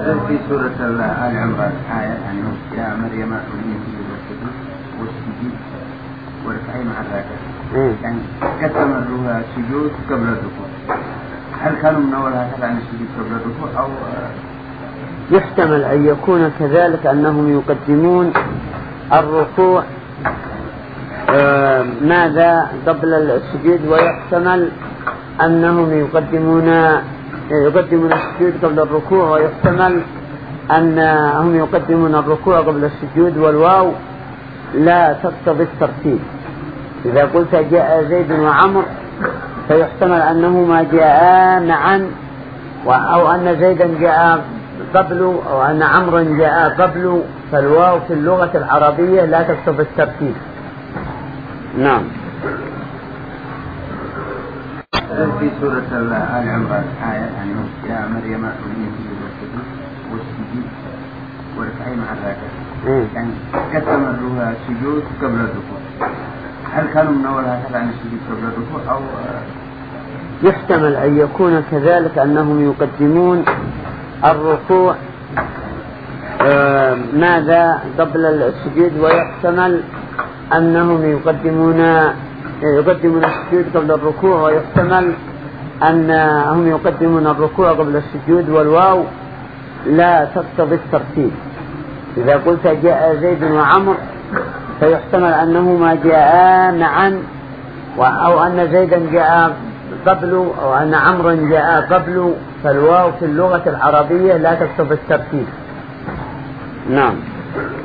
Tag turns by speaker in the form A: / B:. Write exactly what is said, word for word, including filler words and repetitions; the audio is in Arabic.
A: في سورة آل عمران آية يعني يا مريم أني بالسجود والسجود وركعي مع الراكع يعني قسم السجود قبل الركوع، هل كانوا من أول هكذا عن السجود قبل الركوع أو
B: يحتمل أن يكون كذلك أنهم يقدمون الركوع آه ماذا قبل السجود، ويحتمل أنهم يقدمون يقدمون السجود قبل الركوع، ويحتمل أنهم يقدمون الركوع قبل السجود، والواو لا تقتضي الترتيب. إذا قلت جاء زيد وعمر فيحتمل أنهما جاءا معا، أو أن زيدا جاء قبل أو أن عمرا جاء قبل، فالواو في اللغة العربية لا تقتضي الترتيب. نعم.
A: في سورة آل عمران آية يعني يا مريم أني بالسجود والسجود وركعي مع الراكع يعني قسم السجود قبل الركوع، هل كانوا من أول هكذا عن السجود قبل الركوع أو
B: يحتمل أن يكون كذلك أنهم يقدمون الركوع آه ماذا قبل السجود، ويحتمل أنهم يقدمون يقدمون السجود قبل الركوع، ويحتمل أنهم يقدمون الركوع قبل السجود، والواو لا تقتضي الترتيب. إذا قلت جاء زيد وعمر فيحتمل أنهما جاءا معا، أو أن زيدا جاء قبل أو أن عمرا جاء قبل، فالواو في اللغة العربية لا تقتضي الترتيب. نعم.